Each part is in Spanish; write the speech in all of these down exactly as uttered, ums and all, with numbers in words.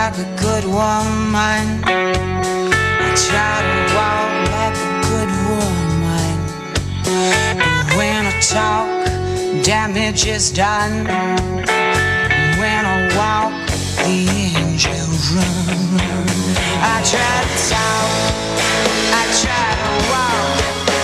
like a good woman. I try to walk like a good woman. But when I talk, damage is done. When I walk, the angels run. I try to talk, I try to walk.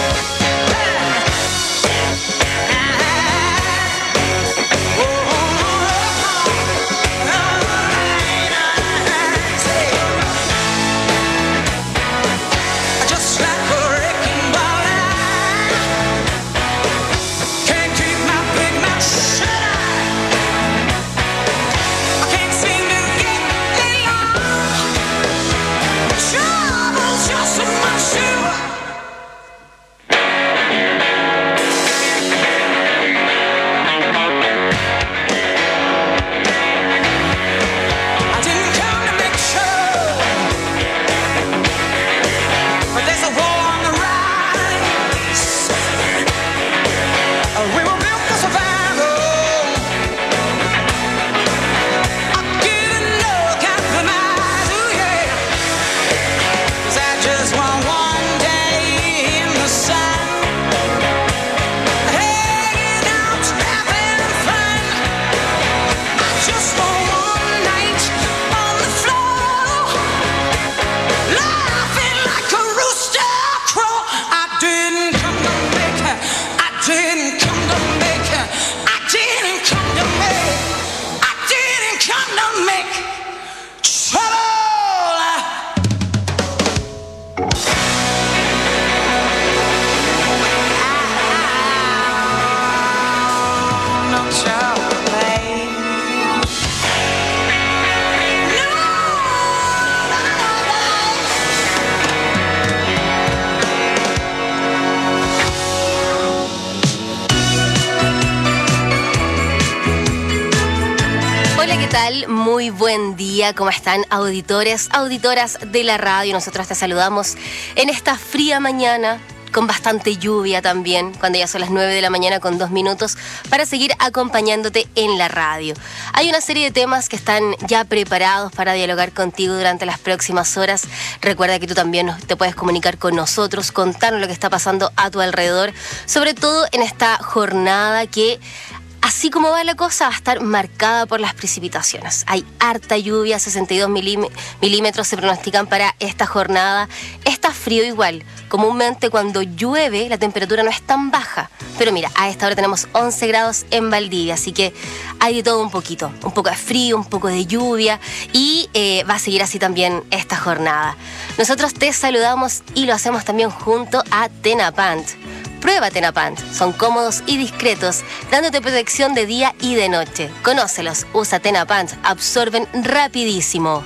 Muy buen día, ¿cómo están auditores, auditoras de la radio? Nosotros te saludamos en esta fría mañana, con bastante lluvia también, cuando ya son las nueve de la mañana con dos minutos, para seguir acompañándote en la radio. Hay una serie de temas que están ya preparados para dialogar contigo durante las próximas horas. Recuerda que tú también te puedes comunicar con nosotros, contarnos lo que está pasando a tu alrededor, sobre todo en esta jornada que, así como va la cosa, va a estar marcada por las precipitaciones. Hay harta lluvia, sesenta y dos milímetros se pronostican para esta jornada. Está frío igual. Comúnmente cuando llueve la temperatura no es tan baja. Pero mira, a esta hora tenemos once grados en Valdivia, así que hay de todo un poquito. Un poco de frío, un poco de lluvia y eh, va a seguir así también esta jornada. Nosotros te saludamos y lo hacemos también junto a Tenapant. Prueba Tenapant, son cómodos y discretos, dándote protección de día y de noche. Conócelos, usa Tenapant, absorben rapidísimo.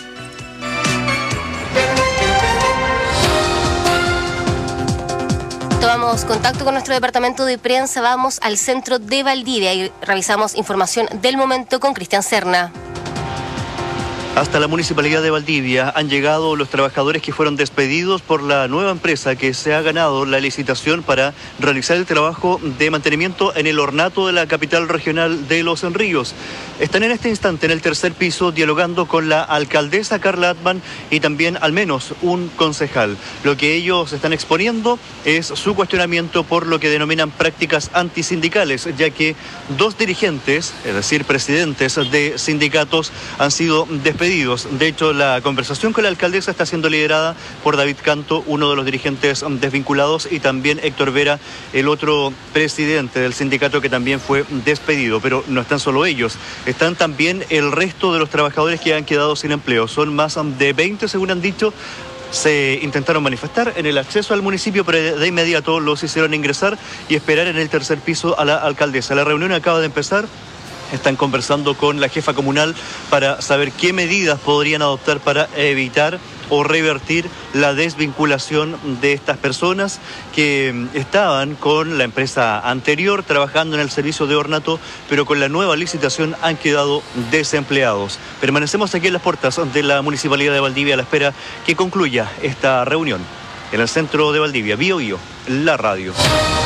Tomamos contacto con nuestro departamento de prensa, vamos al centro de Valdivia y revisamos información del momento con Cristian Serna. Hasta la Municipalidad de Valdivia han llegado los trabajadores que fueron despedidos por la nueva empresa que se ha ganado la licitación para realizar el trabajo de mantenimiento en el ornato de la capital regional de Los Ríos. Están en este instante en el tercer piso dialogando con la alcaldesa Carla Atman y también al menos un concejal. Lo que ellos están exponiendo es su cuestionamiento por lo que denominan prácticas antisindicales, ya que dos dirigentes, es decir, presidentes de sindicatos, han sido despedidos. De hecho, la conversación con la alcaldesa está siendo liderada por David Canto, uno de los dirigentes desvinculados, y también Héctor Vera, el otro presidente del sindicato que también fue despedido. Pero no están solo ellos, están también el resto de los trabajadores que han quedado sin empleo. Son más de veinte, según han dicho. Se intentaron manifestar en el acceso al municipio, pero de inmediato los hicieron ingresar y esperar en el tercer piso a la alcaldesa. La reunión acaba de empezar. Están conversando con la jefa comunal para saber qué medidas podrían adoptar para evitar o revertir la desvinculación de estas personas que estaban con la empresa anterior trabajando en el servicio de ornato, pero con la nueva licitación han quedado desempleados. Permanecemos aquí en las puertas de la Municipalidad de Valdivia a la espera que concluya esta reunión. En el centro de Valdivia, Bio Bio, la radio.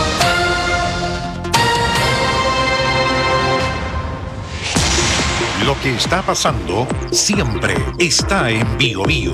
Lo Lo que está pasando siempre está en Bio Bio.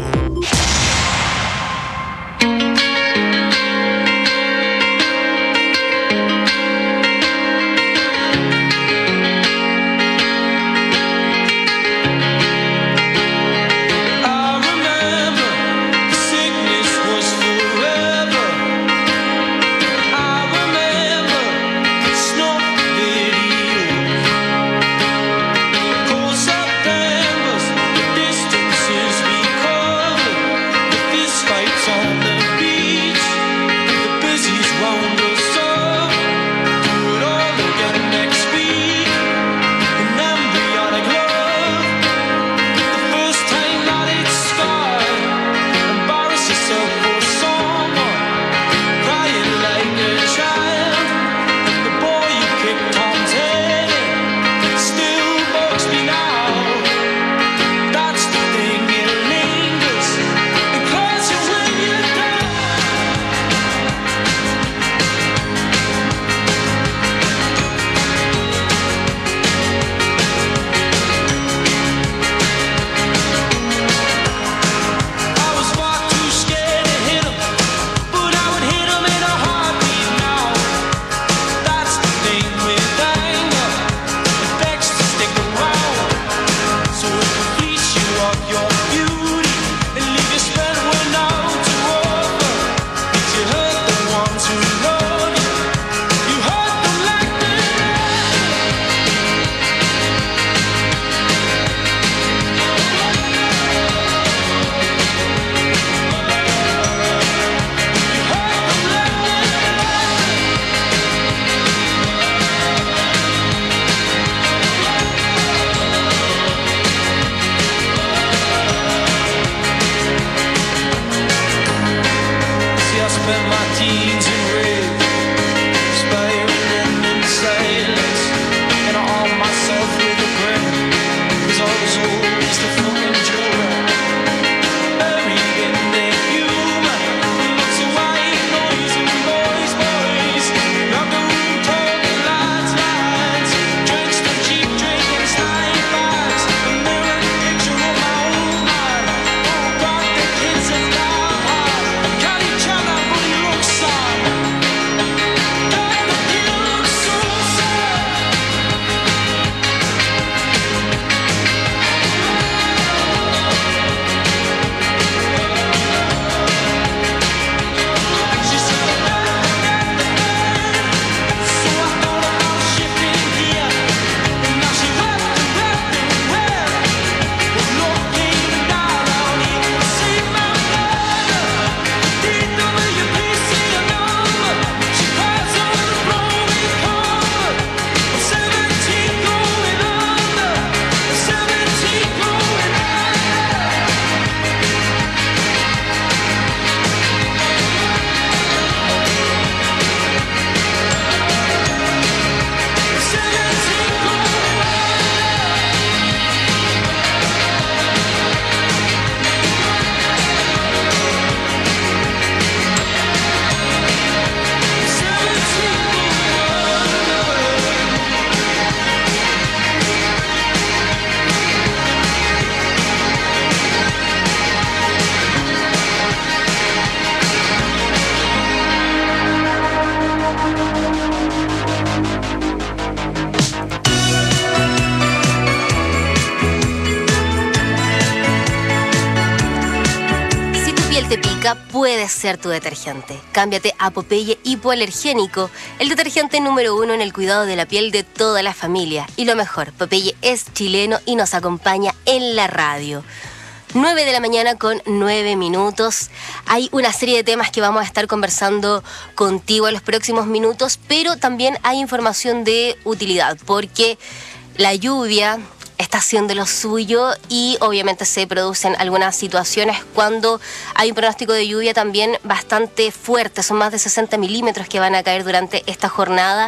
Puede ser tu detergente. Cámbiate a Popeye Hipoalergénico, el detergente número uno en el cuidado de la piel de toda la familia. Y lo mejor, Popeye es chileno y nos acompaña en la radio. nueve de la mañana con nueve minutos. Hay una serie de temas que vamos a estar conversando contigo en los próximos minutos, pero también hay información de utilidad, porque la lluvia está haciendo lo suyo y obviamente se producen algunas situaciones cuando hay un pronóstico de lluvia también bastante fuerte. Son más de sesenta milímetros que van a caer durante esta jornada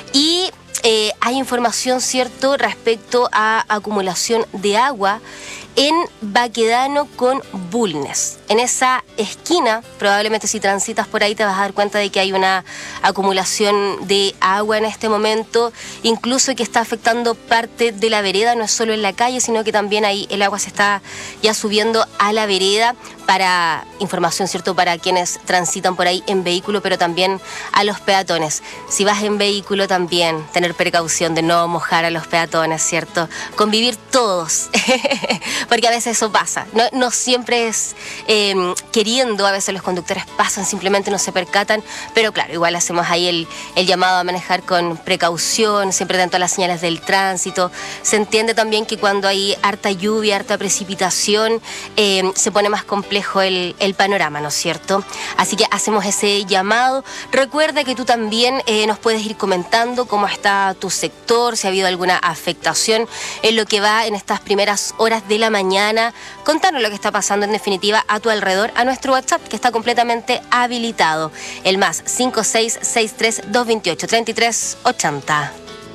y eh, hay información, ¿cierto?, respecto a acumulación de agua en Baquedano con Bulnes. en esa esquina, probablemente si transitas por ahí te vas a dar cuenta de que hay una acumulación de agua en este momento, incluso que está afectando parte de la vereda, no es solo en la calle, sino que también ahí el agua se está ya subiendo a la vereda. Para información, ¿cierto?, para quienes transitan por ahí en vehículo, pero también a los peatones. Si vas en vehículo también, tener precaución de no mojar a los peatones, ¿cierto? Convivir todos, porque a veces eso pasa. No, no siempre es eh, queriendo, a veces los conductores pasan, simplemente no se percatan, pero claro, igual hacemos ahí el, el llamado a manejar con precaución, siempre atento a las señales del tránsito. Se entiende también que cuando hay harta lluvia, harta precipitación, eh, se pone más complejo El, el panorama, ¿no es cierto? Así que hacemos ese llamado. Recuerda que tú también eh, nos puedes ir comentando cómo está tu sector, si ha habido alguna afectación en lo que va en estas primeras horas de la mañana. Contanos lo que está pasando en definitiva a tu alrededor a nuestro WhatsApp, que está completamente habilitado. El más cinco seis seis tres, dos dos ocho, tres tres ocho cero.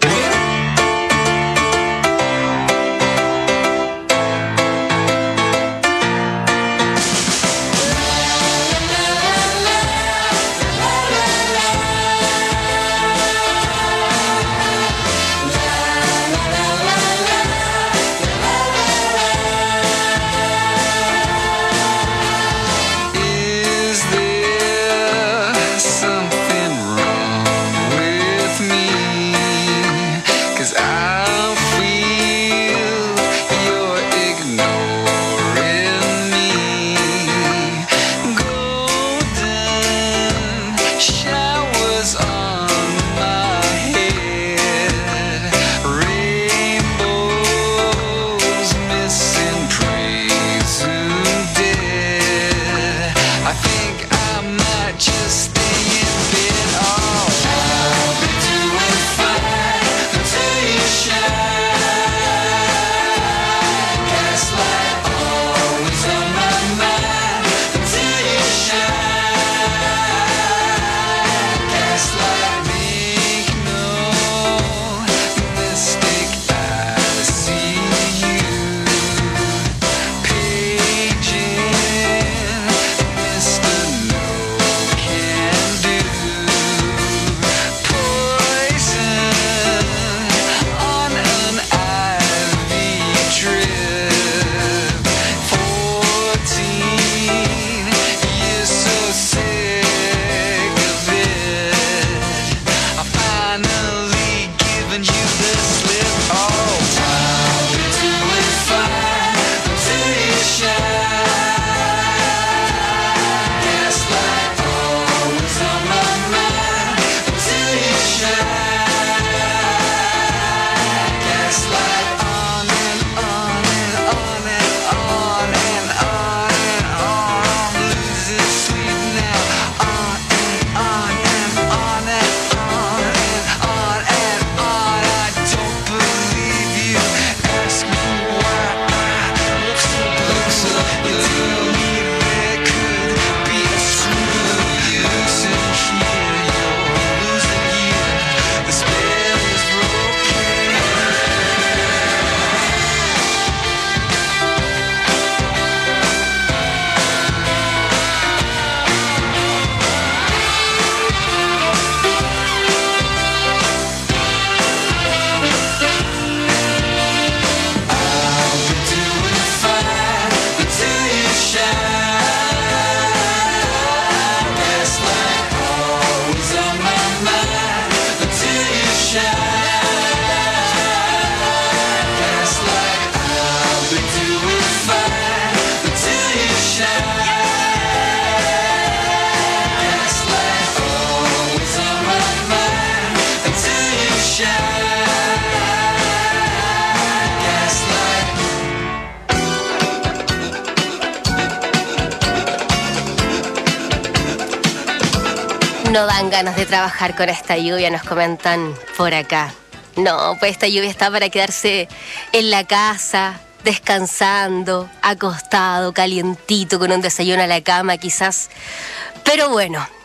No dan ganas de trabajar con esta lluvia, nos comentan por acá. No, pues esta lluvia está para quedarse en la casa, descansando, acostado, calientito, con un desayuno a la cama quizás. Pero bueno,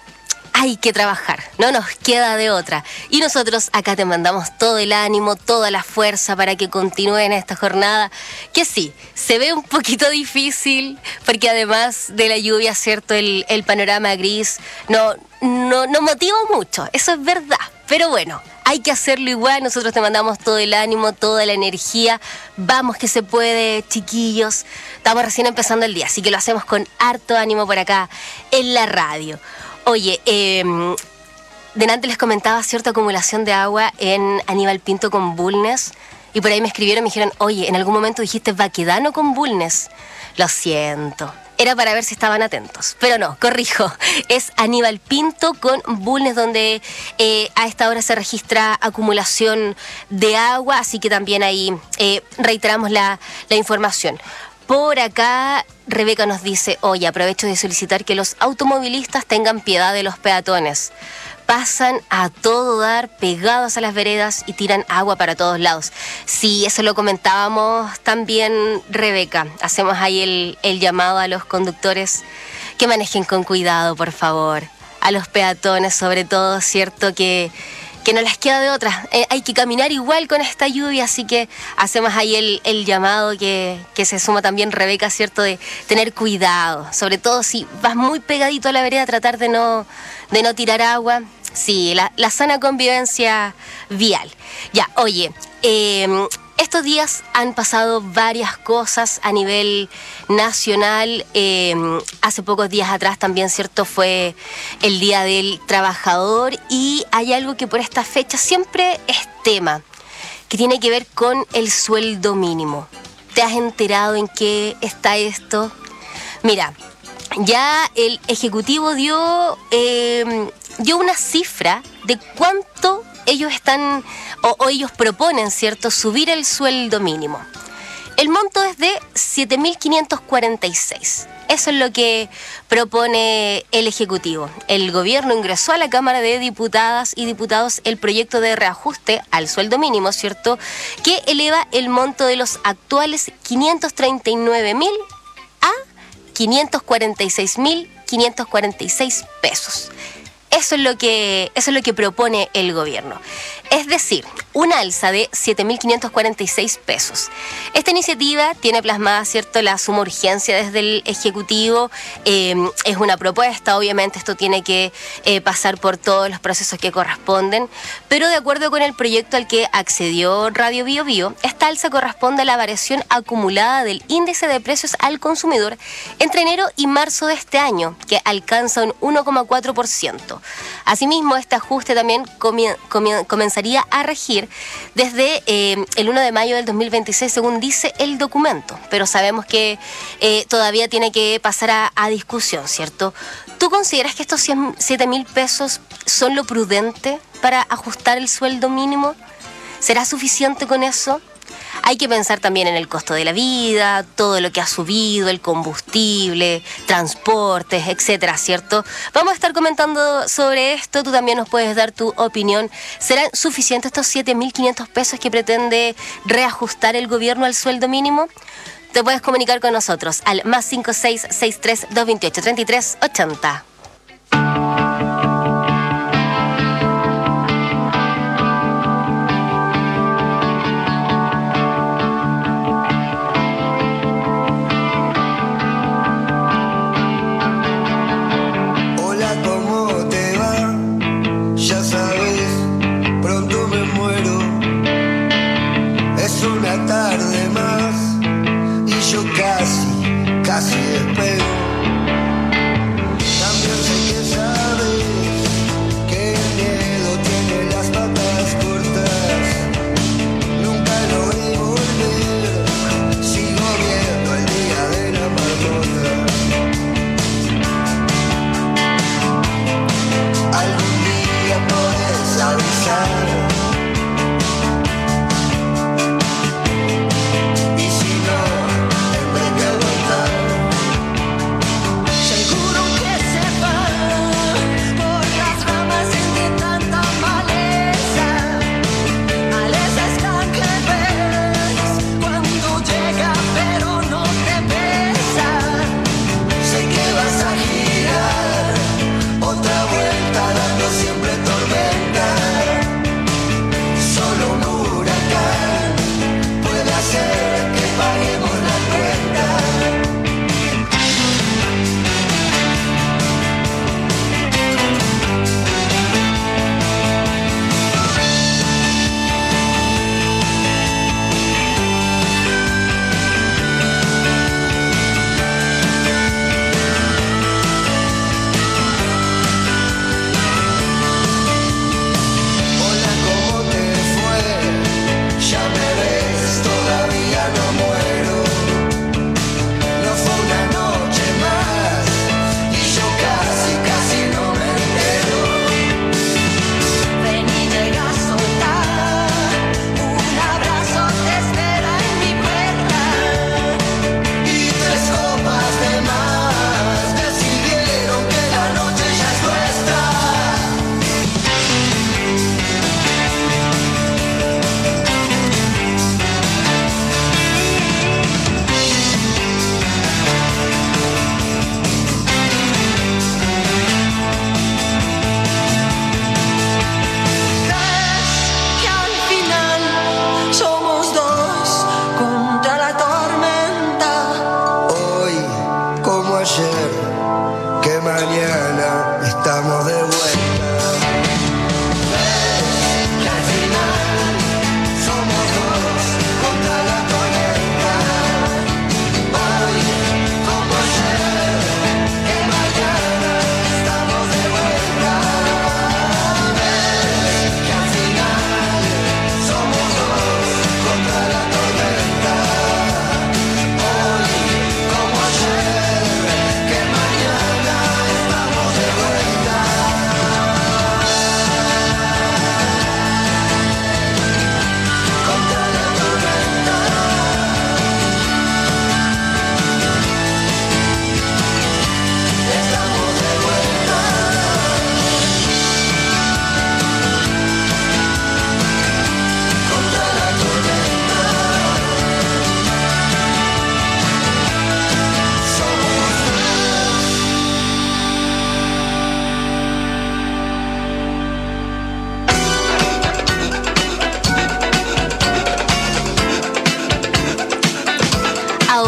hay que trabajar, no nos queda de otra. Y nosotros acá te mandamos todo el ánimo, toda la fuerza para que continúen esta jornada, que sí, se ve un poquito difícil, porque además de la lluvia, cierto, el, el panorama gris no, no, no motiva mucho, eso es verdad. Pero bueno, hay que hacerlo igual, nosotros te mandamos todo el ánimo, toda la energía. Vamos que se puede, chiquillos. Estamos recién empezando el día, así que lo hacemos con harto ánimo por acá en la radio. Oye, eh, delante les comentaba cierta acumulación de agua en Aníbal Pinto con Bulnes. Y por ahí me escribieron y me dijeron, oye, en algún momento dijiste Baquedano con Bulnes. Lo siento. Era para ver si estaban atentos, pero no, corrijo, es Aníbal Pinto con Bulnes, donde eh, a esta hora se registra acumulación de agua, así que también ahí eh, reiteramos la, la información. Por acá, Rebeca nos dice, oye, aprovecho de solicitar que los automovilistas tengan piedad de los peatones. Pasan a todo dar pegados a las veredas y tiran agua para todos lados. Sí, eso lo comentábamos también, Rebeca. Hacemos ahí el, el llamado a los conductores que manejen con cuidado, por favor. A los peatones, sobre todo, ¿cierto? Que, que no les queda de otra. Eh, hay que caminar igual con esta lluvia, así que hacemos ahí el, el llamado que, que se suma también, Rebeca, ¿cierto? De tener cuidado. Sobre todo si vas muy pegadito a la vereda, tratar de no, de no tirar agua. Sí, la, la sana convivencia vial. Ya, oye, eh, estos días han pasado varias cosas a nivel nacional. Eh, hace pocos días atrás también, ¿cierto? Fue el Día del Trabajador y hay algo que por esta fecha siempre es tema, que tiene que ver con el sueldo mínimo. ¿Te has enterado en qué está esto? Mira, ya el Ejecutivo dio... Eh, dio una cifra de cuánto ellos están o, o ellos proponen, ¿cierto?, subir el sueldo mínimo. El monto es de siete mil quinientos cuarenta y seis. Eso es lo que propone el Ejecutivo. El gobierno ingresó a la Cámara de Diputadas y Diputados el proyecto de reajuste al sueldo mínimo, ¿cierto?, que eleva el monto de los actuales quinientos treinta y nueve mil a quinientos cuarenta y seis mil quinientos cuarenta y seis pesos. Eso es lo que, eso es lo que propone el gobierno. Es decir, un alza de siete mil quinientos cuarenta y seis pesos. Esta iniciativa tiene plasmada, ¿cierto?, la suma urgencia desde el Ejecutivo. Eh, es una propuesta, obviamente esto tiene que eh, pasar por todos los procesos que corresponden, pero de acuerdo con el proyecto al que accedió Radio Bio Bio, esta alza corresponde a la variación acumulada del índice de precios al consumidor entre enero y marzo de este año, que alcanza un uno coma cuatro por ciento. Asimismo, este ajuste también comien- comien- comenzaría a regir desde eh, el uno de mayo del dos mil veintiséis, según dice el documento. Pero sabemos que eh, todavía tiene que pasar a, a discusión, ¿cierto? ¿Tú consideras que estos siete mil pesos son lo prudente para ajustar el sueldo mínimo? ¿Será suficiente con eso? Hay que pensar también en el costo de la vida, todo lo que ha subido, el combustible, transportes, etcétera, ¿cierto? Vamos a estar comentando sobre esto, tú también nos puedes dar tu opinión. ¿Serán suficientes estos siete mil quinientos pesos que pretende reajustar el gobierno al sueldo mínimo? Te puedes comunicar con nosotros al más cinco seis seis tres dos dos ocho tres tres ocho cero. Casi despego. También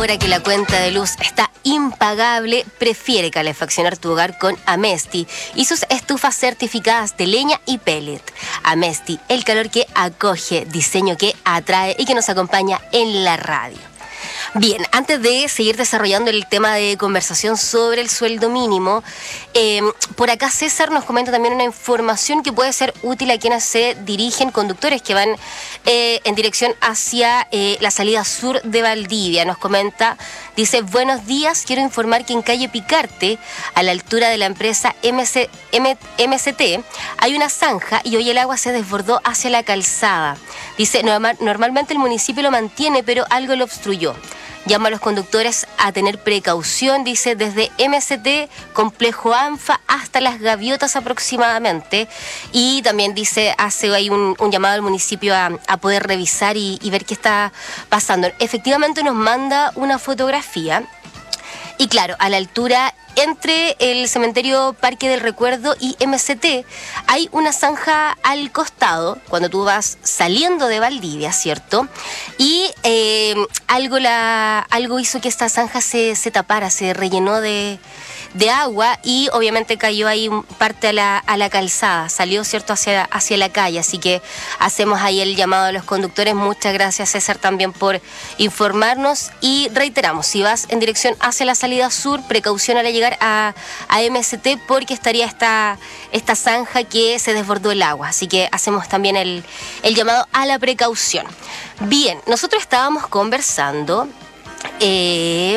Ahora que la cuenta de luz está impagable, prefiere calefaccionar tu hogar con Amesti y sus estufas certificadas de leña y pellet. Amesti, el calor que acoge, diseño que atrae y que nos acompaña en la radio. Bien, antes de seguir desarrollando el tema de conversación sobre el sueldo mínimo, eh, por acá César nos comenta también una información que puede ser útil a quienes se dirigen, conductores que van eh, en dirección hacia eh, la salida sur de Valdivia. Nos comenta, dice, buenos días, quiero informar que en calle Picarte, a la altura de la empresa M C, M, M C T, hay una zanja y hoy el agua se desbordó hacia la calzada. Dice, normal, normalmente el municipio lo mantiene, pero algo lo obstruyó. Llama a los conductores a tener precaución, dice, desde M C T, Complejo ANFA, hasta Las Gaviotas aproximadamente. Y también dice, hace ahí un, un llamado al municipio a, a poder revisar y, y ver qué está pasando. Efectivamente nos manda una fotografía. Y claro, a la altura entre el cementerio Parque del Recuerdo y M C T hay una zanja al costado cuando tú vas saliendo de Valdivia, ¿cierto? Y eh, algo, la, algo hizo que esta zanja se, se tapara, se rellenó de, de agua y obviamente cayó ahí parte a la, a la calzada, salió, ¿cierto?, hacia, hacia la calle. Así que hacemos ahí el llamado a los conductores. Muchas gracias, César, también por informarnos y reiteramos, si vas en dirección hacia la salida sur, precaución al llegar a, a M C T porque estaría esta, esta zanja que se desbordó el agua. Así que hacemos también el, el llamado a la precaución. Bien, nosotros estábamos conversando... Eh,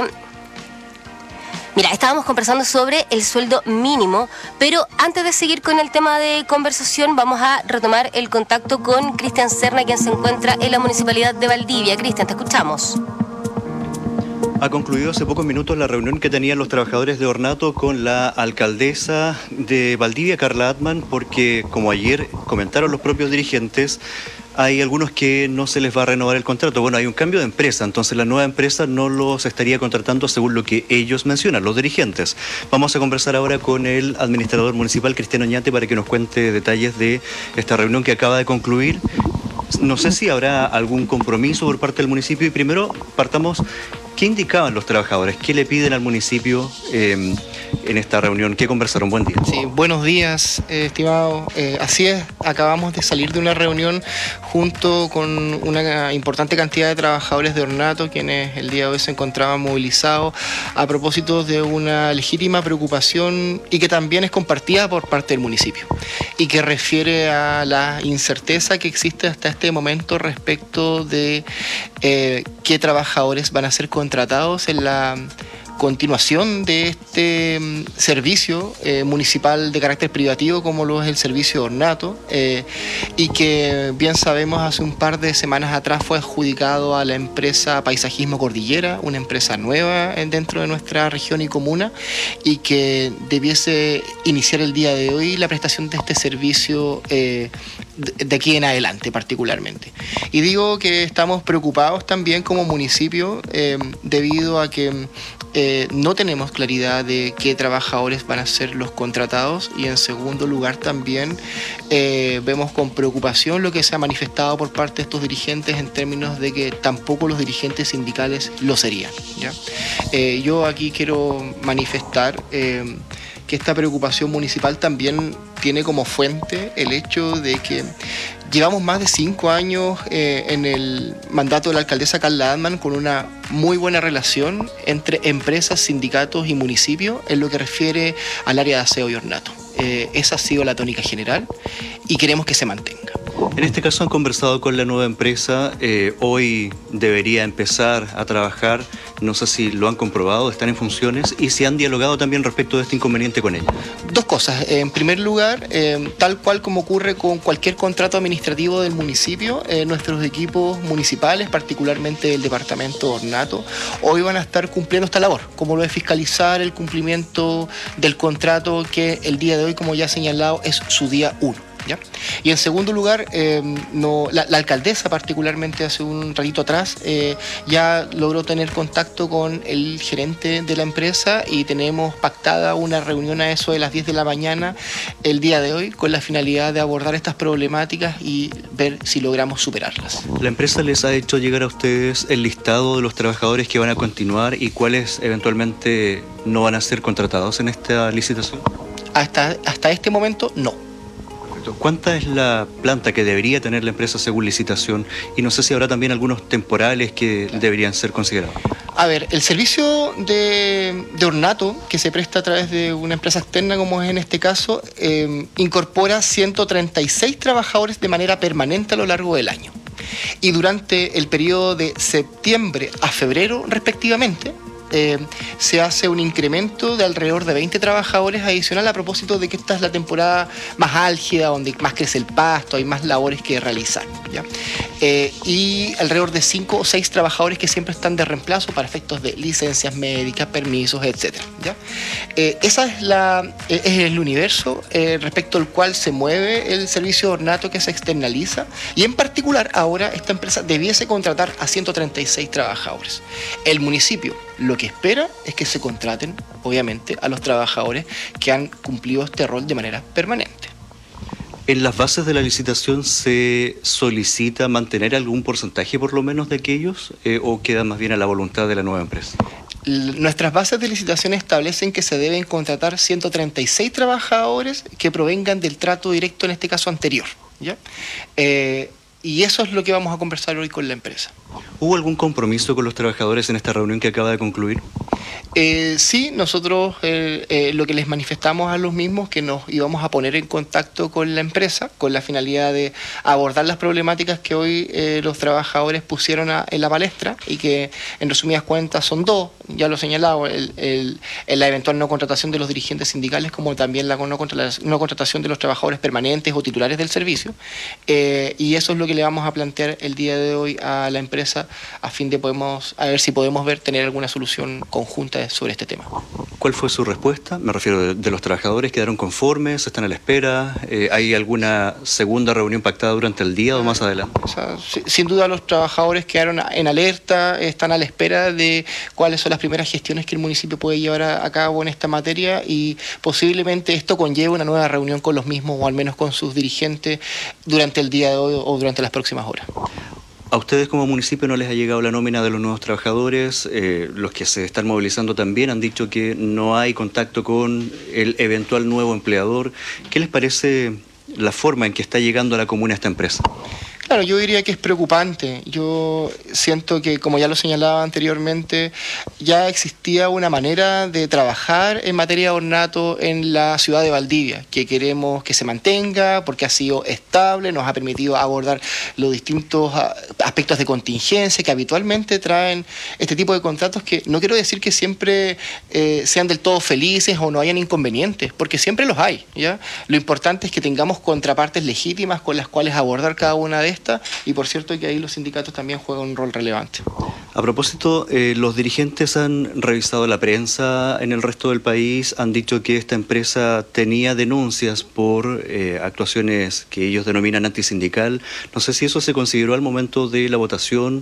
Mira, estábamos conversando sobre el sueldo mínimo, pero antes de seguir con el tema de conversación, vamos a retomar el contacto con Cristian Serna, quien se encuentra en la Municipalidad de Valdivia. Cristian, te escuchamos. Ha concluido hace pocos minutos la reunión que tenían los trabajadores de Ornato con la alcaldesa de Valdivia, Carla Atman, porque, como ayer comentaron los propios dirigentes, hay algunos que no se les va a renovar el contrato. Bueno, hay un cambio de empresa, entonces la nueva empresa no los estaría contratando según lo que ellos mencionan, los dirigentes. Vamos a conversar ahora con el administrador municipal, Cristiano Oñate, para que nos cuente detalles de esta reunión que acaba de concluir. No sé si habrá algún compromiso por parte del municipio y primero partamos, ¿qué indicaban los trabajadores? ¿Qué le piden al municipio eh, en esta reunión? ¿Qué conversaron? Buen día. Sí, buenos días, eh, estimado. Eh, así es, acabamos de salir de una reunión junto con una importante cantidad de trabajadores de Ornato, quienes el día de hoy se encontraban movilizados a propósito de una legítima preocupación y que también es compartida por parte del municipio y que refiere a la incerteza que existe hasta este momento respecto de eh, qué trabajadores van a ser contratados en la continuación de este um, servicio eh, municipal de carácter privativo como lo es el servicio de Ornato eh, y que bien sabemos hace un par de semanas atrás fue adjudicado a la empresa Paisajismo Cordillera, una empresa nueva dentro de nuestra región y comuna y que debiese iniciar el día de hoy la prestación de este servicio eh, de aquí en adelante particularmente. Y digo que estamos preocupados también como municipio eh, debido a que eh, no tenemos claridad de qué trabajadores van a ser los contratados y en segundo lugar también eh, vemos con preocupación lo que se ha manifestado por parte de estos dirigentes en términos de que tampoco los dirigentes sindicales lo serían, ¿ya? Eh, yo aquí quiero manifestar eh, que esta preocupación municipal también tiene como fuente el hecho de que llevamos más de cinco años eh, en el mandato de la alcaldesa Carla Atman con una muy buena relación entre empresas, sindicatos y municipios en lo que refiere al área de aseo y ornato. Eh, esa ha sido la tónica general y queremos que se mantenga. En este caso han conversado con la nueva empresa, eh, hoy debería empezar a trabajar, no sé si lo han comprobado, están en funciones y si han dialogado también respecto de este inconveniente con ella. Dos cosas, en primer lugar, eh, tal cual como ocurre con cualquier contrato administrativo del municipio, eh, nuestros equipos municipales, particularmente el departamento Ornato, hoy van a estar cumpliendo esta labor, como lo de fiscalizar el cumplimiento del contrato que el día de hoy, como ya he señalado, es su día uno. ¿ya? Y en segundo lugar, eh, no, la, la alcaldesa particularmente hace un ratito atrás eh, ya logró tener contacto con el gerente de la empresa y tenemos pactada una reunión a eso de las diez de la mañana el día de hoy con la finalidad de abordar estas problemáticas y ver si logramos superarlas. ¿La empresa les ha hecho llegar a ustedes el listado de los trabajadores que van a continuar y cuáles eventualmente no van a ser contratados en esta licitación? Hasta, hasta este momento, no. ¿Cuánta es la planta que debería tener la empresa según licitación? Y no sé si habrá también algunos temporales que deberían ser considerados. A ver, el servicio de, de ornato que se presta a través de una empresa externa, como es en este caso, eh, incorpora ciento treinta y seis trabajadores de manera permanente a lo largo del año. Y durante el periodo de septiembre a febrero, respectivamente, Eh, se hace un incremento de alrededor de veinte trabajadores adicional a propósito de que esta es la temporada más álgida, donde más crece el pasto, hay más labores que realizar, ¿ya? Eh, y alrededor de cinco o seis trabajadores que siempre están de reemplazo para efectos de licencias médicas, permisos, etcétera, ¿ya? Eh, esa es, la, eh, es el universo eh, respecto al cual se mueve el servicio de ornato que se externaliza, y en particular ahora esta empresa debiese contratar a ciento treinta y seis trabajadores. El municipio lo que espera es que se contraten, obviamente, a los trabajadores que han cumplido este rol de manera permanente. ¿En las bases de la licitación se solicita mantener algún porcentaje por lo menos de aquellos eh, o queda más bien a la voluntad de la nueva empresa? L- nuestras bases de licitación establecen que se deben contratar ciento treinta y seis trabajadores que provengan del trato directo, en este caso anterior, ¿ya? Eh, y eso es lo que vamos a conversar hoy con la empresa. ¿Hubo algún compromiso con los trabajadores en esta reunión que acaba de concluir? Eh, sí, nosotros eh, eh, lo que les manifestamos a los mismos que nos íbamos a poner en contacto con la empresa con la finalidad de abordar las problemáticas que hoy eh, los trabajadores pusieron a, en la palestra y que en resumidas cuentas son dos, ya lo he señalado, el, el, el, la eventual no contratación de los dirigentes sindicales como también la no, contra, no contratación de los trabajadores permanentes o titulares del servicio, eh, y eso es lo que le vamos a plantear el día de hoy a la empresa a fin de podemos, a ver si podemos ver tener alguna solución conjunta sobre este tema. ¿Cuál fue su respuesta? Me refiero de, de los trabajadores, ¿quedaron conformes? ¿Están a la espera? Eh, ¿Hay alguna segunda reunión pactada durante el día o más adelante? O sea, sin duda los trabajadores quedaron en alerta, están a la espera de cuáles son las primeras gestiones que el municipio puede llevar a, a cabo en esta materia y posiblemente esto conlleve una nueva reunión con los mismos o al menos con sus dirigentes durante el día de hoy o durante las próximas horas. ¿A ustedes como municipio no les ha llegado la nómina de los nuevos trabajadores? Eh, los que se están movilizando también han dicho que no hay contacto con el eventual nuevo empleador. ¿Qué les parece la forma en que está llegando a la comuna esta empresa? Claro, yo diría que es preocupante. Yo siento que, como ya lo señalaba anteriormente, ya existía una manera de trabajar en materia de ornato en la ciudad de Valdivia, que queremos que se mantenga porque ha sido estable, nos ha permitido abordar los distintos aspectos de contingencia que habitualmente traen este tipo de contratos, que no quiero decir que siempre eh, sean del todo felices o no hayan inconvenientes, porque siempre los hay, ¿ya? Lo importante es que tengamos contrapartes legítimas con las cuales abordar cada una de esta, y por cierto que ahí los sindicatos también juegan un rol relevante. A propósito, eh, los dirigentes han revisado la prensa en el resto del país, han dicho que esta empresa tenía denuncias por eh, actuaciones que ellos denominan antisindical. No sé si eso se consideró al momento de la votación,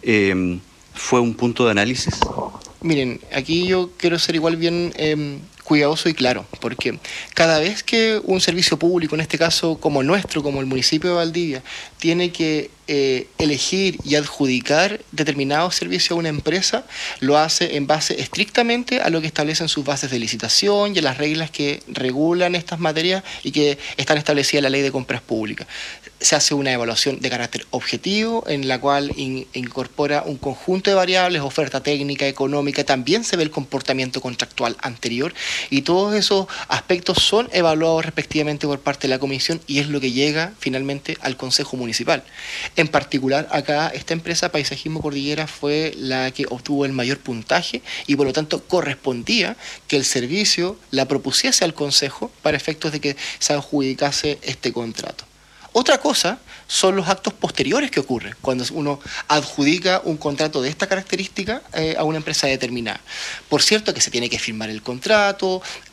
eh, ¿fue un punto de análisis? Miren, aquí yo quiero ser igual bien eh, cuidadoso y claro, porque cada vez que un servicio público, en este caso como nuestro, como el municipio de Valdivia, tiene que eh, elegir y adjudicar determinado servicio a una empresa, lo hace en base estrictamente a lo que establecen sus bases de licitación y a las reglas que regulan estas materias y que están establecidas en la Ley de Compras Públicas. Se hace una evaluación de carácter objetivo en la cual in, incorpora un conjunto de variables, oferta técnica, económica, también se ve el comportamiento contractual anterior y todos esos aspectos son evaluados respectivamente por parte de la comisión y es lo que llega finalmente al Consejo Municipal. En particular acá esta empresa Paisajismo Cordillera fue la que obtuvo el mayor puntaje y por lo tanto correspondía que el servicio la propusiese al Consejo para efectos de que se adjudicase este contrato. Otra cosa son los actos posteriores que ocurren cuando uno adjudica un contrato de esta característica eh, a una empresa determinada. Por cierto que se tiene que firmar el contrato,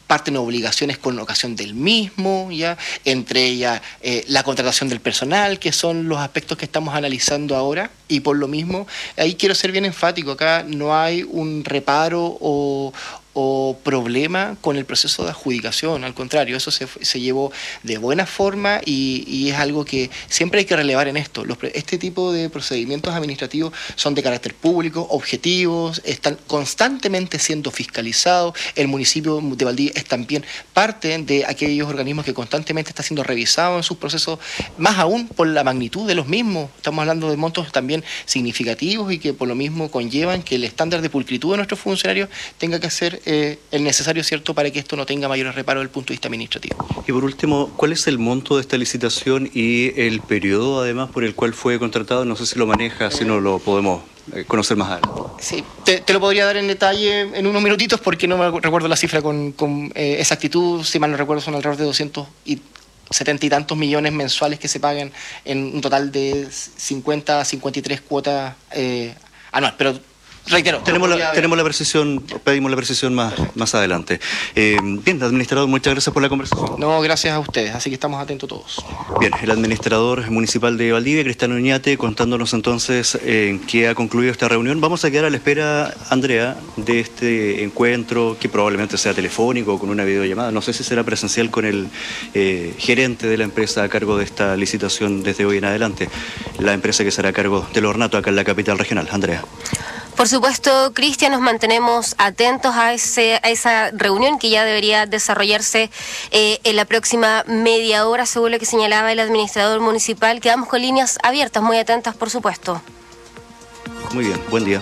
parten obligaciones con ocasión del mismo, ¿ya? Entre ellas eh, la contratación del personal, que son los aspectos que estamos analizando ahora, y por lo mismo, ahí quiero ser bien enfático, acá no hay un reparo o, o problema con el proceso de adjudicación, al contrario, eso se, se llevó de buena forma y, y es algo que siempre hay que relevar en esto. Los, este tipo de procedimientos administrativos son de carácter público, objetivos, están constantemente siendo fiscalizados, el municipio de Valdivia es también parte de aquellos organismos que constantemente está siendo revisado en sus procesos, más aún por la magnitud de los mismos, estamos hablando de montos también significativos y que por lo mismo conllevan que el estándar de pulcritud de nuestros funcionarios tenga que ser eh, el necesario, ¿cierto?, para que esto no tenga mayores reparos desde el punto de vista administrativo. Y por último, ¿cuál es el monto de esta licitación y el periodo además por el cual fue contratado? No sé si lo maneja, si no lo podemos conocer más adelante. Sí, te, te lo podría dar en detalle en unos minutitos porque no me recuerdo la cifra con, con eh, exactitud, si mal no recuerdo son alrededor de doscientos y setenta y tantos millones mensuales que se pagan en un total de cincuenta a cincuenta y tres cuotas eh, anuales, pero reitero. Tenemos la, tenemos la precisión, pedimos la precisión más, más adelante. Eh, bien, administrador, muchas gracias por la conversación. No, gracias a ustedes, así que estamos atentos todos. Bien, el administrador municipal de Valdivia, Cristiano Oñate, contándonos entonces en eh, qué ha concluido esta reunión. Vamos a quedar a la espera, Andrea, de este encuentro, que probablemente sea telefónico o con una videollamada. No sé si será presencial con el eh, gerente de la empresa a cargo de esta licitación desde hoy en adelante, la empresa que será a cargo del ornato acá en la capital regional. Andrea. Por supuesto, Cristian, nos mantenemos atentos a, ese, a esa reunión que ya debería desarrollarse eh, en la próxima media hora, según lo que señalaba el administrador municipal. Quedamos con líneas abiertas, muy atentas, por supuesto. Muy bien, buen día.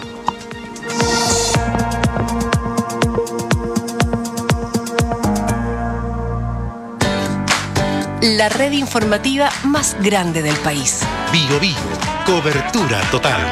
La red informativa más grande del país. Bio Bio, cobertura total.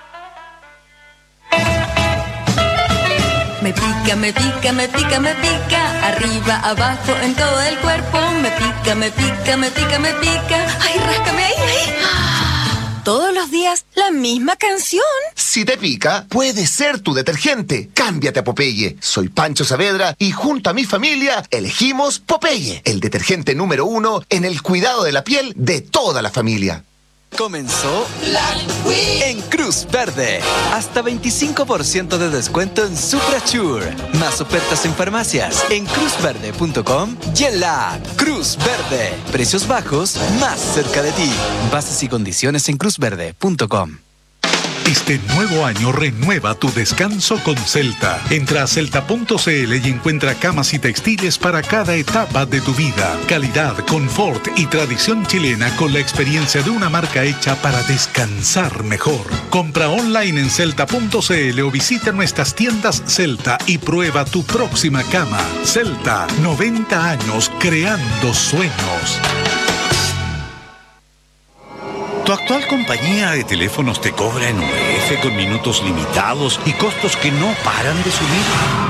Me pica, me pica, me pica, me pica, arriba, abajo, en todo el cuerpo. Me pica, me pica, me pica, me pica. Ay, ráscame ahí, ahí. Todos los días la misma canción. Si te pica, puede ser tu detergente. Cámbiate a Popeye. Soy Pancho Saavedra y junto a mi familia elegimos Popeye, el detergente número uno en el cuidado de la piel de toda la familia. Comenzó Black Week en Cruz Verde. Hasta veinticinco por ciento de descuento en Suprasure. Más ofertas en farmacias en cruz verde punto com y en la app Cruz Verde. Precios bajos más cerca de ti. Bases y condiciones en cruz verde punto com. Este nuevo año renueva tu descanso con Celta. Entra a celta punto cl y encuentra camas y textiles para cada etapa de tu vida. Calidad, confort y tradición chilena con la experiencia de una marca hecha para descansar mejor. Compra online en celta punto cl o visita nuestras tiendas Celta y prueba tu próxima cama. Celta, noventa años creando sueños. ¿Tu actual compañía de teléfonos te cobra en U F con minutos limitados y costos que no paran de subir?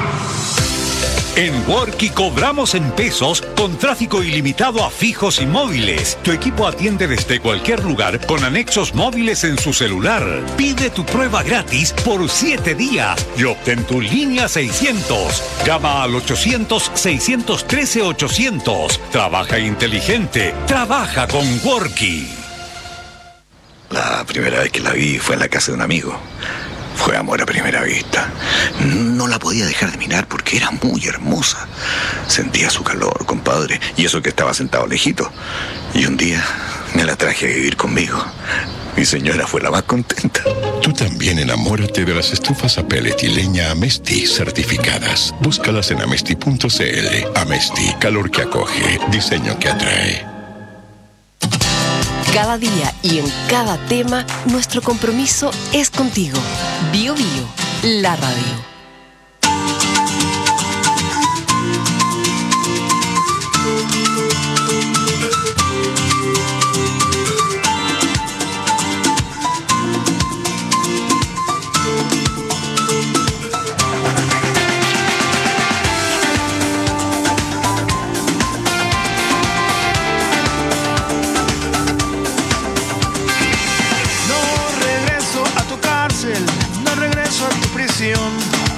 En Worky cobramos en pesos con tráfico ilimitado a fijos y móviles. Tu equipo atiende desde cualquier lugar con anexos móviles en su celular. Pide tu prueba gratis por siete días y obtén tu línea seiscientos. Llama al ochocientos, seiscientos trece, ochocientos. Trabaja inteligente. Trabaja con Worky. La primera vez que la vi fue en la casa de un amigo. Fue amor a primera vista. No la podía dejar de mirar porque era muy hermosa. Sentía su calor, compadre, y eso que estaba sentado lejito. Y un día me la traje a vivir conmigo. Mi señora fue la más contenta. Tú también enamórate de las estufas a pellet y leña Amesti certificadas. Búscalas en amesti punto cl. Amesti, calor que acoge, diseño que atrae. Cada día y en cada tema, nuestro compromiso es contigo. Bio Bio, la radio. No regreso a tu prisión.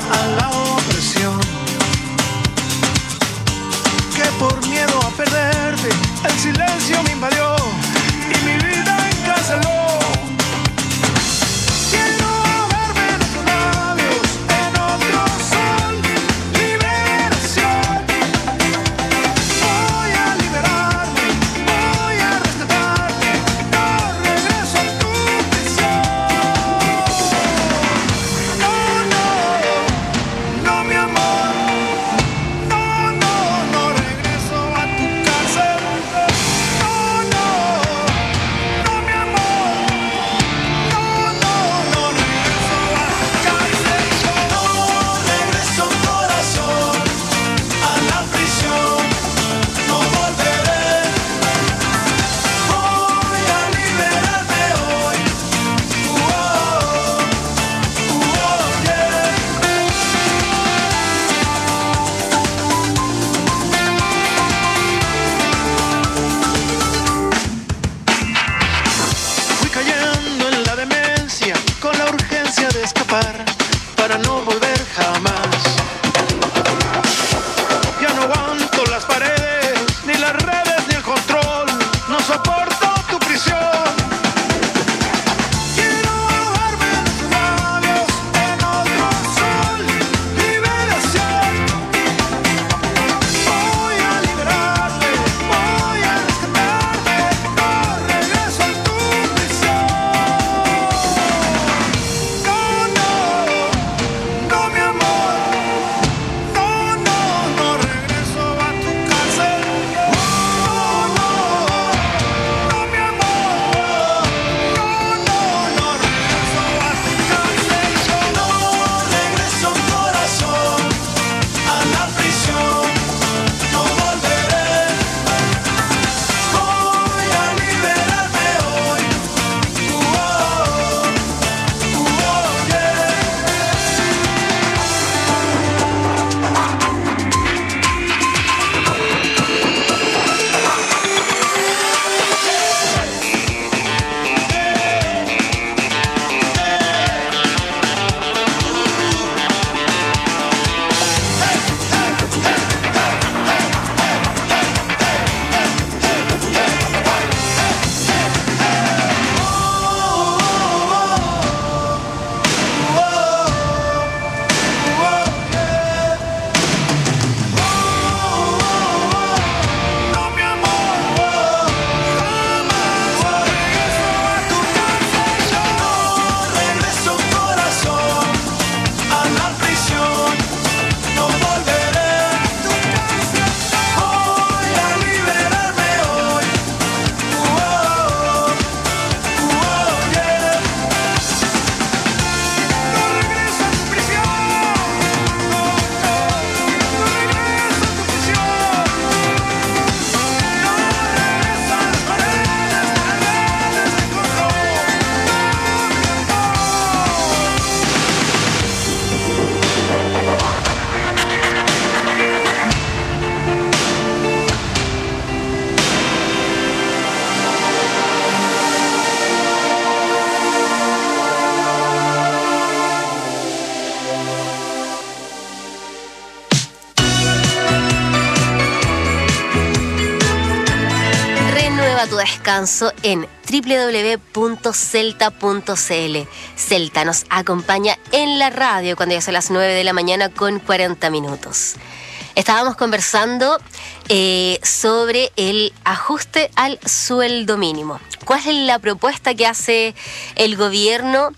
descanso en doble u doble u doble u punto celta punto c l. Celta nos acompaña en la radio cuando ya son las nueve de la mañana con cuarenta minutos. Estábamos conversando eh, sobre el ajuste al sueldo mínimo. ¿Cuál es la propuesta que hace el gobierno?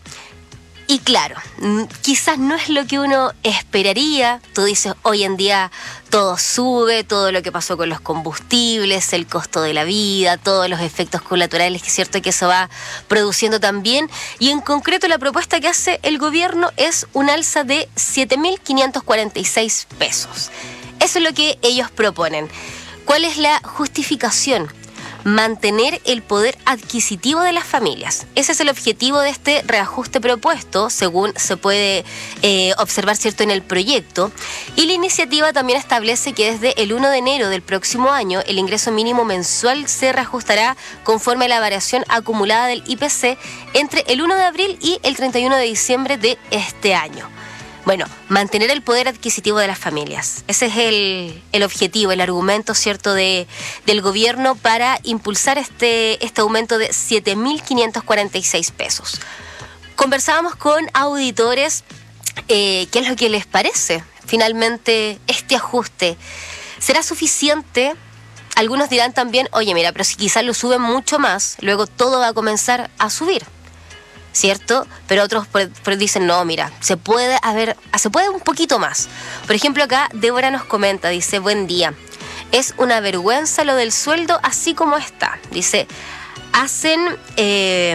Y claro, quizás no es lo que uno esperaría. Tú dices, hoy en día todo sube, todo lo que pasó con los combustibles, el costo de la vida, todos los efectos colaterales, que es cierto que eso va produciendo también. Y en concreto la propuesta que hace el gobierno es un alza de siete mil quinientos cuarenta y seis pesos. Eso es lo que ellos proponen. ¿Cuál es la justificación? Mantener el poder adquisitivo de las familias. Ese es el objetivo de este reajuste propuesto, según se puede eh, observar, cierto, en el proyecto. Y la iniciativa también establece que desde el primero de enero del próximo año el ingreso mínimo mensual se reajustará conforme a la variación acumulada del I P C entre el primero de abril y el treinta y uno de diciembre de este año. Bueno, mantener el poder adquisitivo de las familias. Ese es el, el objetivo, el argumento, ¿cierto?, de, del gobierno para impulsar este, este aumento de siete mil quinientos cuarenta y seis pesos. Conversábamos con auditores, eh, ¿qué es lo que les parece? Finalmente, este ajuste, ¿será suficiente? Algunos dirán también, oye, mira, pero si quizás lo suben mucho más, luego todo va a comenzar a subir, ¿cierto? Pero otros por, por dicen, no, mira, se puede haber, se puede un poquito más. Por ejemplo, acá Débora nos comenta, dice, buen día, es una vergüenza lo del sueldo así como está. Dice, hacen, eh,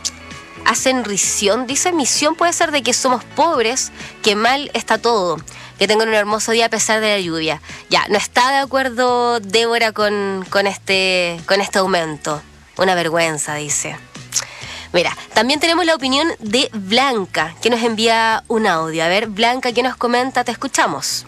hacen risión, dice, misión puede ser de que somos pobres, que mal está todo, que tengan un hermoso día a pesar de la lluvia. Ya, no está de acuerdo Débora con, con, este, con este aumento. Una vergüenza, dice. Mira, también tenemos la opinión de Blanca, que nos envía un audio. A ver, Blanca, ¿qué nos comenta? Te escuchamos.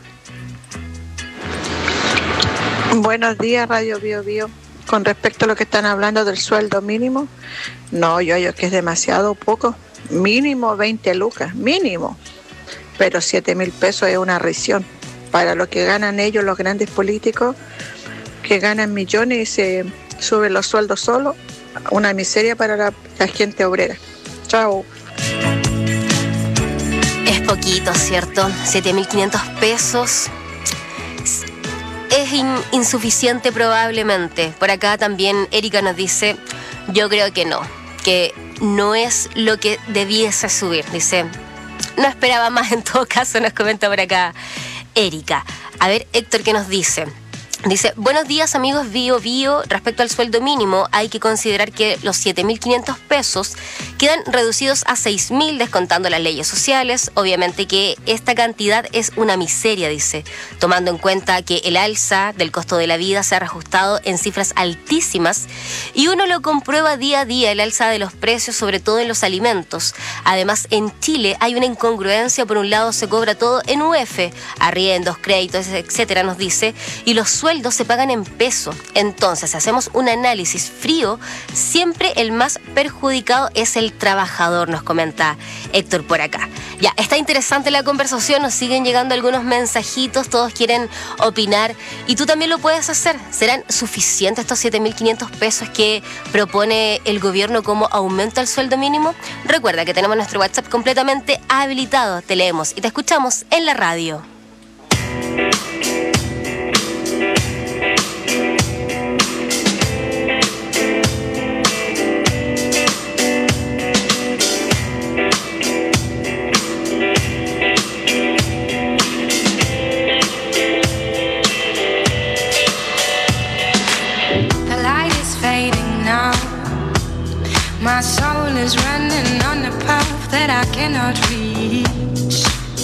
Buenos días, Radio Bio Bio. Con respecto a lo que están hablando del sueldo mínimo, no, yo yo que es demasiado poco. Mínimo veinte lucas, mínimo. Pero siete mil pesos es una risión. Para lo que ganan ellos, los grandes políticos, que ganan millones y se suben los sueldos solos, una miseria para la, la gente obrera. Chao. Es poquito, ¿cierto? siete mil quinientos pesos es in, insuficiente probablemente. Por acá también Erika nos dice, yo creo que no, que no es lo que debiese subir. Dice, no esperaba más en todo caso, nos comenta por acá Erika. A ver, Héctor, ¿qué nos dice? Dice, buenos días amigos Bio Bio, respecto al sueldo mínimo hay que considerar que los siete mil quinientos pesos quedan reducidos a seis mil descontando las leyes sociales. Obviamente que esta cantidad es una miseria, dice, tomando en cuenta que el alza del costo de la vida se ha reajustado en cifras altísimas y uno lo comprueba día a día, el alza de los precios, sobre todo en los alimentos. Además, en Chile hay una incongruencia, por un lado se cobra todo en U F, arriendos, créditos, etcétera, nos dice, y los sueldos se pagan en peso. Entonces, si hacemos un análisis frío, siempre el más perjudicado es el trabajador, nos comenta Héctor por acá. Ya, está interesante la conversación, nos siguen llegando algunos mensajitos, todos quieren opinar y tú también lo puedes hacer. ¿Serán suficientes estos siete mil quinientos pesos que propone el gobierno como aumento al sueldo mínimo? Recuerda que tenemos nuestro WhatsApp completamente habilitado, te leemos y te escuchamos en la radio. My soul is running on a path that I cannot reach.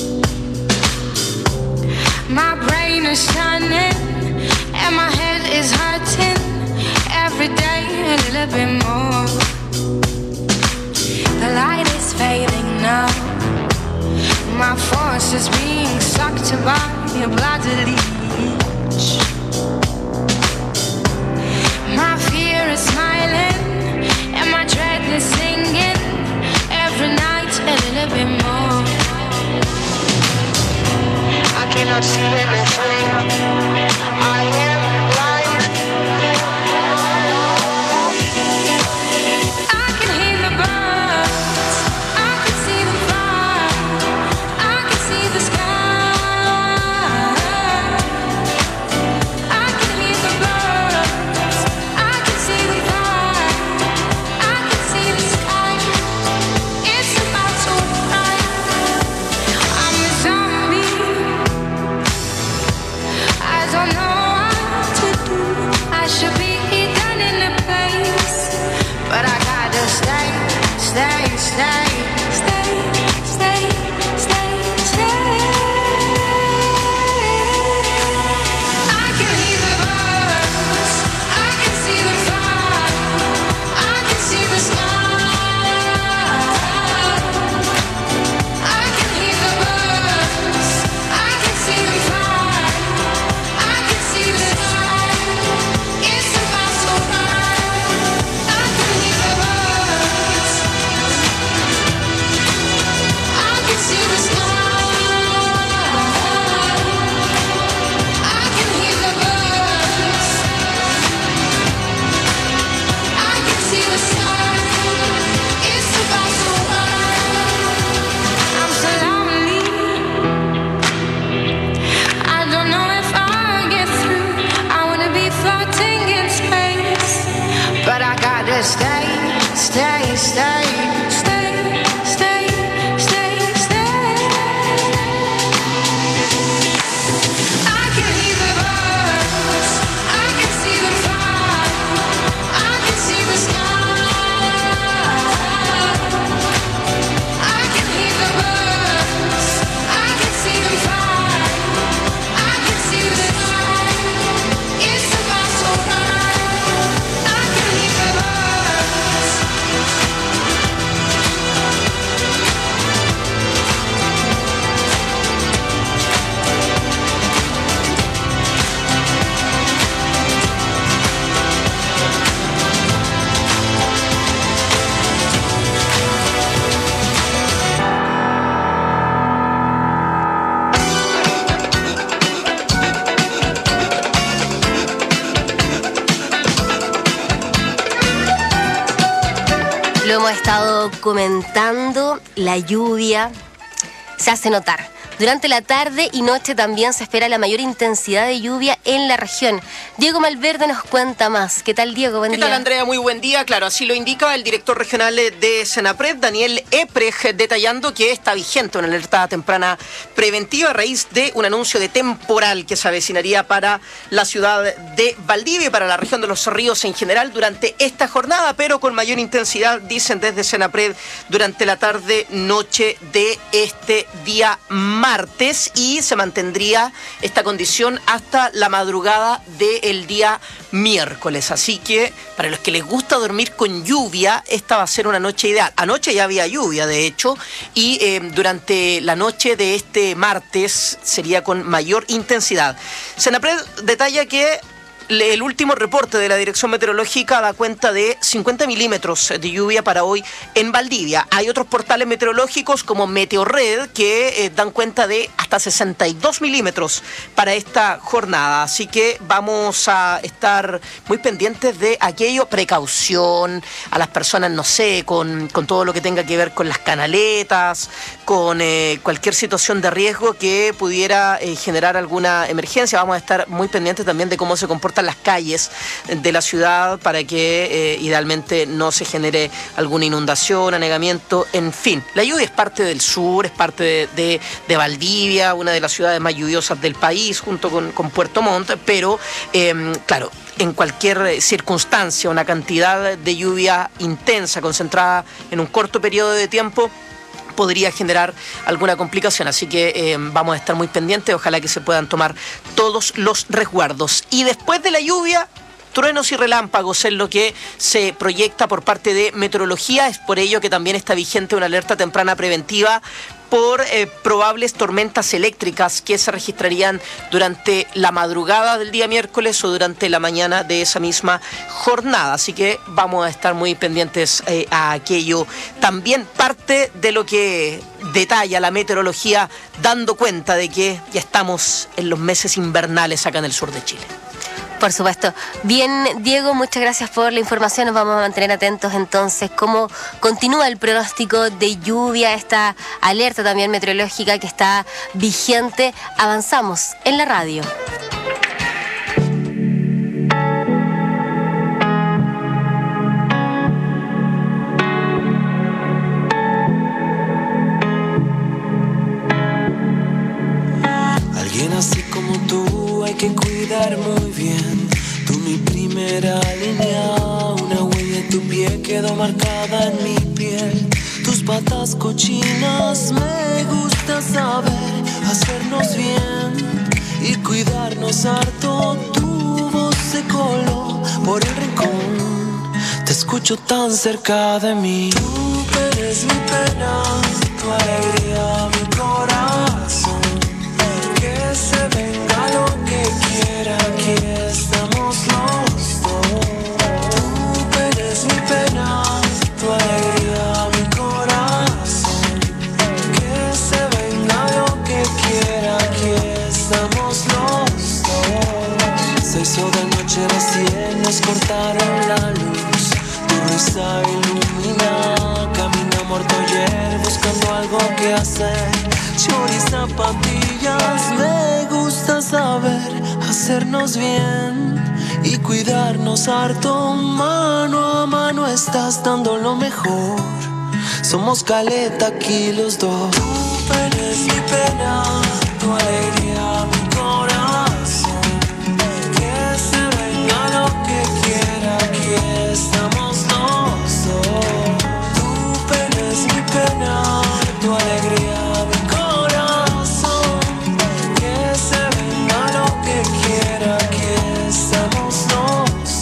My brain is shining and my head is hurting every day a little bit more. The light is fading now. My force is being sucked by a bloody leech. My fear is smiling and my dread is singing every night a little bit more. I cannot see anything. I am blind. Lo hemos estado comentando, la lluvia se hace notar. Durante la tarde y noche también se espera la mayor intensidad de lluvia en la región. Diego Malverde nos cuenta más. ¿Qué tal, Diego? Buen ¿Qué día. tal, Andrea? Muy buen día. Claro, así lo indica el director regional de Senapred, Daniel Eprej, detallando que está vigente una alerta temprana preventiva a raíz de un anuncio de temporal que se avecinaría para la ciudad de Valdivia y para la región de los Ríos en general durante esta jornada, pero con mayor intensidad, dicen desde Senapred, durante la tarde-noche de este día martes. martes y se mantendría esta condición hasta la madrugada del día miércoles. Así que para los que les gusta dormir con lluvia, esta va a ser una noche ideal. Anoche ya había lluvia, de hecho, y eh, durante la noche de este martes sería con mayor intensidad. Senapred detalla que el último reporte de la Dirección Meteorológica da cuenta de cincuenta milímetros de lluvia para hoy en Valdivia. Hay otros portales meteorológicos como Meteorred que eh, dan cuenta de hasta sesenta y dos milímetros para esta jornada. Así que vamos a estar muy pendientes de aquello. Precaución a las personas, no sé, con, con todo lo que tenga que ver con las canaletas, con eh, cualquier situación de riesgo que pudiera eh, generar alguna emergencia. Vamos a estar muy pendientes también de cómo se comporta las calles de la ciudad para que eh, idealmente no se genere alguna inundación, anegamiento, en fin. La lluvia es parte del sur, es parte de, de, de Valdivia, una de las ciudades más lluviosas del país, junto con, con Puerto Montt, pero eh, claro, en cualquier circunstancia, una cantidad de lluvia intensa, concentrada en un corto periodo de tiempo, podría generar alguna complicación, así que eh, vamos a estar muy pendientes, ojalá que se puedan tomar todos los resguardos. Y después de la lluvia, truenos y relámpagos es lo que se proyecta por parte de meteorología, es por ello que también está vigente una alerta temprana preventiva por eh, probables tormentas eléctricas que se registrarían durante la madrugada del día miércoles o durante la mañana de esa misma jornada. Así que vamos a estar muy pendientes eh, a aquello. También parte de lo que detalla la meteorología, dando cuenta de que ya estamos en los meses invernales acá en el sur de Chile. Por supuesto. Bien, Diego, muchas gracias por la información. Nos vamos a mantener atentos entonces cómo continúa el pronóstico de lluvia, esta alerta también meteorológica que está vigente. Avanzamos en la radio. Alguien así como tú hay que cuidar muy bien. Tú mi primera línea, una huella en tu pie quedó marcada en mi piel. Tus patas cochinas. Me gusta saber hacernos bien y cuidarnos harto. Tu voz se coló por el rincón, te escucho tan cerca de mí. Tú eres mi pena, tu alegría, mi corazón. Que se venga lo que quiera, aquí estamos los dos. Tú eres mi pena, tu alegría, mi corazón. Que se venga lo que quiera, aquí estamos los dos. Se hizo de noche recién, nos cortaron la luz. Tu risa ilumina, camina muerto ayer buscando algo que hacer. Chori zapatillas, me gusta saber hacernos bien y cuidarnos harto. Mano a mano estás dando lo mejor. Somos caleta aquí los dos. Tú eres mi pena, tu alegría, mi corazón. Que se venga lo que quiera, aquí estamos los dos. Tú eres mi pena, tu alegría, mi corazón. Que se venga lo que quiera, aquí estamos los dos.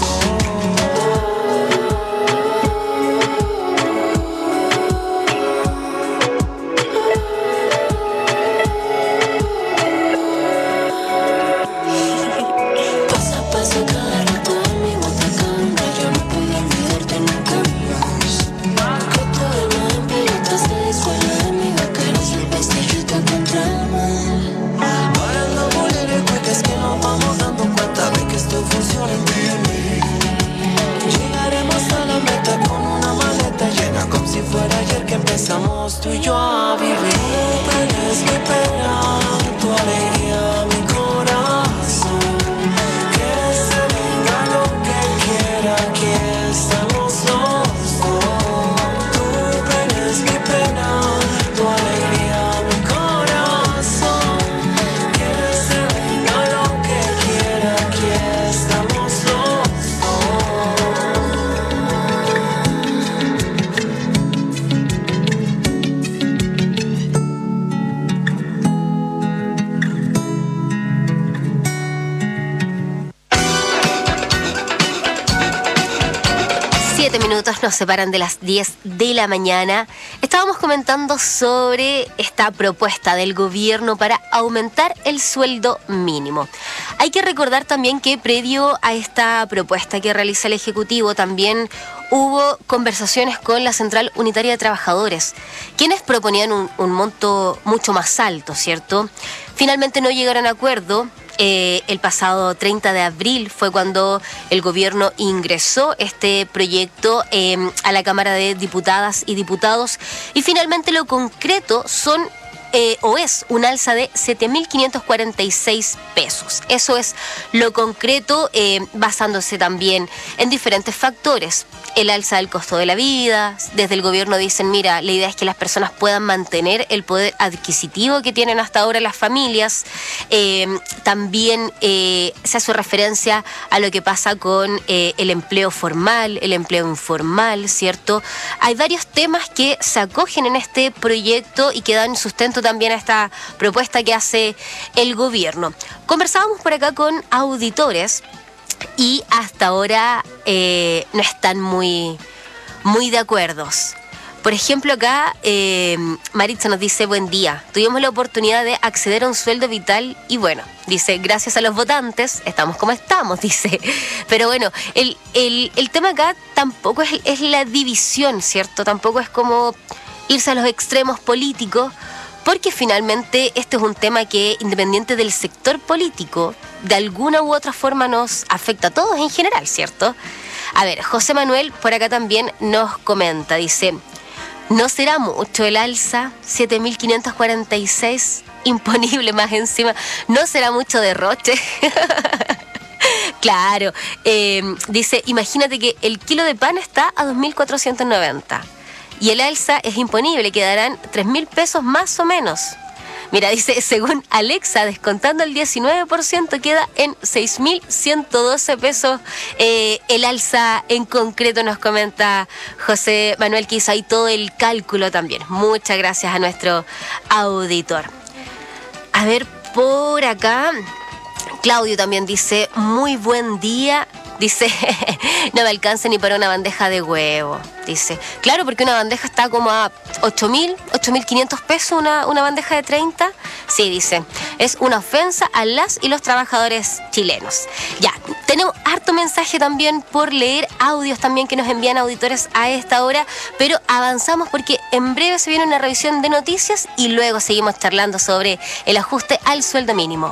Paso a paso cada rato en mi botacán, yo no puedo olvidarte nunca más. Que todo el mar en pelotas se descuela de mi boca, eres el pestillito contra el mar. Parando moler el cueca es que nos vamos dando cuenta de que esto funciona en mí. Llegaremos a la meta con una maleta llena como si fuera ayer que empezamos tú y yo a vivir. Tú eres mi pena, tu alegría, mi corazón. Que se venga lo que quiera, aquí estamos los dos. Tú eres mi pena, tu alegría, mi corazón. Que se venga lo que quiera, aquí estamos los dos. Siete minutos nos separan de las diez de la mañana. Estábamos comentando sobre esta propuesta del gobierno para aumentar el sueldo mínimo. Hay que recordar también que previo a esta propuesta que realiza el Ejecutivo también hubo conversaciones con la Central Unitaria de Trabajadores, quienes proponían un, un monto mucho más alto, ¿cierto? Finalmente no llegaron a acuerdo. Eh, el pasado treinta de abril fue cuando el gobierno ingresó este proyecto eh, a la Cámara de Diputadas y Diputados, y finalmente lo concreto son eh, o es un alza de siete mil quinientos cuarenta y seis pesos. Eso es lo concreto, eh, basándose también en diferentes factores. El alza del costo de la vida. Desde el gobierno dicen, mira, la idea es que las personas puedan mantener el poder adquisitivo que tienen hasta ahora las familias. Eh, también eh, se hace referencia a lo que pasa con eh, el empleo formal, el empleo informal, ¿cierto? Hay varios temas que se acogen en este proyecto y que dan sustento también a esta propuesta que hace el gobierno. Conversábamos por acá con auditores y hasta ahora eh, no están muy, muy de acuerdo. Por ejemplo, acá eh, Maritza nos dice, buen día, tuvimos la oportunidad de acceder a un sueldo vital y bueno, dice, gracias a los votantes estamos como estamos, dice. Pero bueno, el, el, el tema acá tampoco es, es la división, ¿cierto? Tampoco es como irse a los extremos políticos, porque finalmente este es un tema que, independiente del sector político, de alguna u otra forma nos afecta a todos en general, ¿cierto? A ver, José Manuel por acá también nos comenta, dice, ¿no será mucho el alza? siete mil quinientos cuarenta y seis, imponible más encima, ¿no será mucho derroche? Claro, eh, dice, imagínate que el kilo de pan está a dos mil cuatrocientos noventa. Y el alza es imponible, quedarán tres mil pesos más o menos. Mira, dice, según Alexa, descontando el diecinueve por ciento, queda en seis mil ciento doce pesos eh, el alza en concreto, nos comenta José Manuel, que hizo ahí todo el cálculo también. Muchas gracias a nuestro auditor. A ver, por acá, Claudio también dice, muy buen día. Dice, no me alcanza ni para una bandeja de huevo. Dice, claro, porque una bandeja está como a ocho mil, ocho mil quinientos pesos, una, una bandeja de treinta. Sí, dice, es una ofensa a las y los trabajadores chilenos. Ya, tenemos harto mensaje también por leer, audios también que nos envían auditores a esta hora, pero avanzamos porque en breve se viene una revisión de noticias y luego seguimos charlando sobre el ajuste al sueldo mínimo.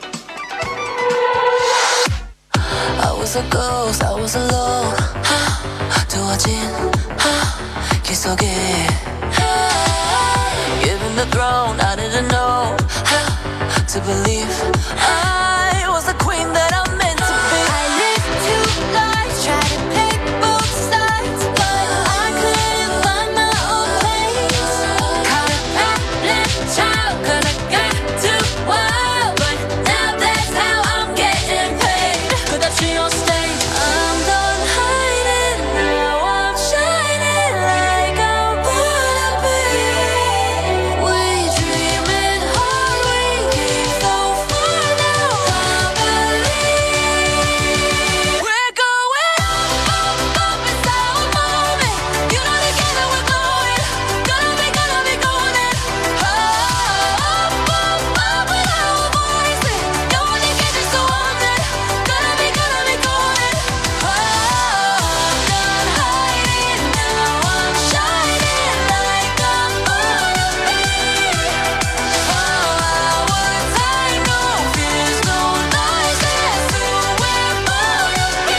I was a ghost, I was alone. 두어진 길 속에 given the throne, I didn't know how to believe I was the queen that I'm meant to be. I lived two lives, tried to pick both sides, but I couldn't find my own place. Caught a problem child, 'cause I got too wild, but now that's how I'm getting paid. 끝없이 on stage, I'm done hiding, now I'm shining like I wanna be. We dreaming hard, we came so far now, I believe. We're going up, up, up, it's our moment. You know together we're going, gonna be, gonna be going in. Up, up, up with our voices. No one can get us so on it. Gonna be, gonna be going in. I'm done hiding, now I'm shining like I'm gonna be. For hours I know fears no noises, who we're gonna be.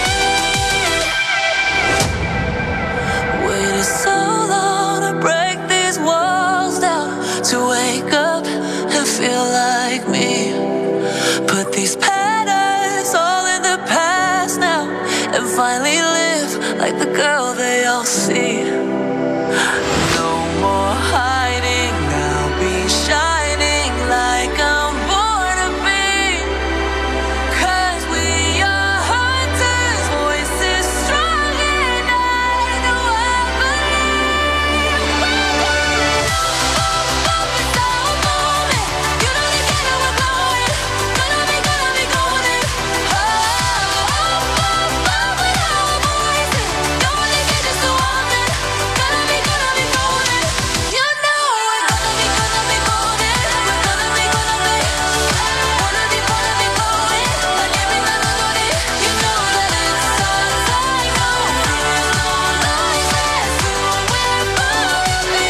Waited so long to break these walls down, to wake up and feel like me. Put these patterns all in the past now, and finally live like the girl they all see. No more hiding, I'll be shining like I'm born to be. 'Cause we are hunters, voices strong and I know I believe. We're going up, up, it's our moment. You know together we're going, gonna be, gonna be going in. Up, up, up with our voices. No one can get us so on it. Gonna be, gonna be going in. You know we're gonna be, gonna be going in. We're gonna be, gonna be. Wanna be, wanna be going. Like every melody. You know that it's our time. No fears, no noises, who we're gonna be.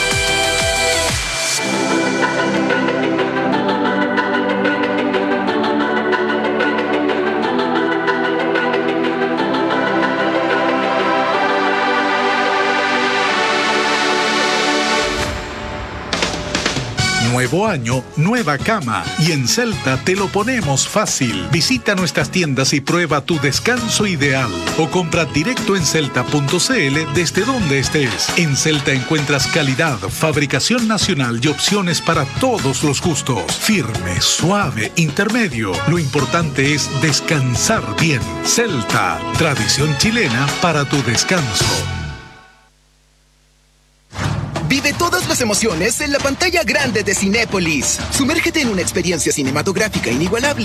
Nuevo año, nueva cama. Y en Celta te lo ponemos fácil. Visita nuestras tiendas y prueba tu descanso ideal. O compra directo en celta punto c l desde donde estés. En Celta encuentras calidad, fabricación nacional y opciones para todos los gustos. Firme, suave, intermedio. Lo importante es descansar bien. Celta, tradición chilena para tu descanso. Vive todas las emociones en la pantalla grande de Cinépolis. Sumérgete en una experiencia cinematográfica inigualable